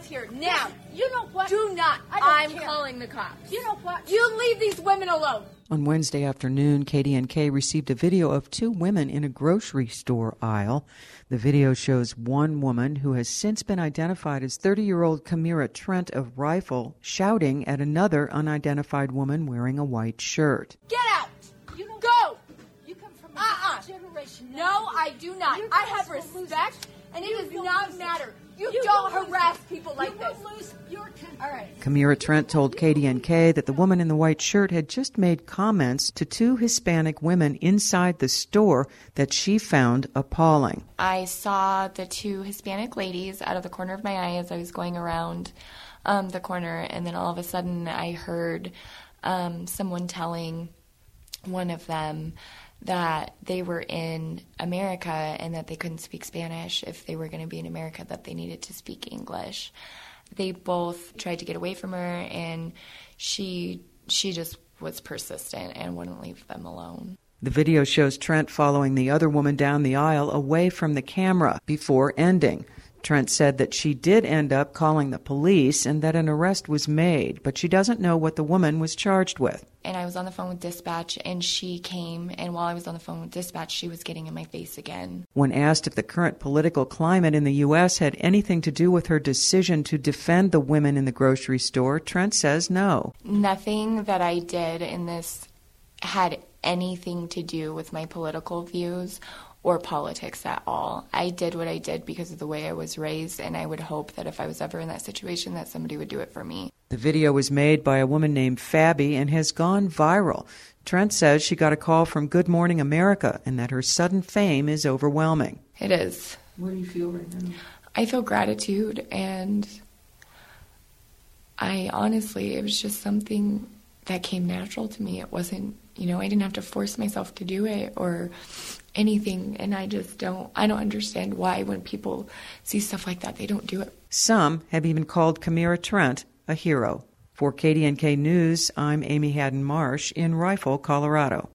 here now. You know what? Do not. I'm calling the cops. You know what? You leave these women alone. On Wednesday afternoon, KDNK received a video of two women in a grocery store aisle. The video shows one woman, who has since been identified as 30-year-old Kamira Trent of Rifle, shouting at another unidentified woman wearing a white shirt. Get out! You know, Go! You come from a generation. No, I do not. You I guys have will lose respect, and it does not matter. You You don't will lose harass it. people like you this. will lose your country. All right. Kamira Trent told KDNK that the woman in the white shirt had just made comments to two Hispanic women inside the store that she found appalling. I saw the two Hispanic ladies out of the corner of my eye as I was going around the corner, and then all of a sudden I heard someone telling one of them that they were in America and that they couldn't speak Spanish. If they were going to be in America, that they needed to speak English. They both tried to get away from her, and she just was persistent and wouldn't leave them alone. The video shows Trent following the other woman down the aisle away from the camera before ending. Trent said that she did end up calling the police and that an arrest was made, but she doesn't know what the woman was charged with. And I was on the phone with dispatch, and she came, and while I was on the phone with dispatch, she was getting in my face again. When asked if the current political climate in the U.S. had anything to do with her decision to defend the women in the grocery store, Trent says no. Nothing that I did in this had anything to do with my political views or politics at all. I did what I did because of the way I was raised, and I would hope that if I was ever in that situation that somebody would do it for me. The video was made by a woman named Fabi and has gone viral. Trent says she got a call from Good Morning America and that her sudden fame is overwhelming. It is. What do you feel right now? I feel gratitude, and I honestly, it was just something that came natural to me. It wasn't, I didn't have to force myself to do it or anything, and I don't understand why when people see stuff like that, they don't do it. Some have even called Kamira Trent a hero. For KDNK News, I'm Amy Haddon Marsh in Rifle, Colorado.